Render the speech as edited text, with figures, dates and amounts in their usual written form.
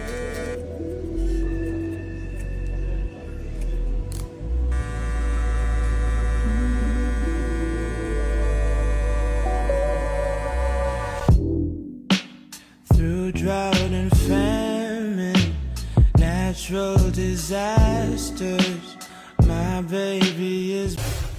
Through drought and famine, natural disasters, my baby is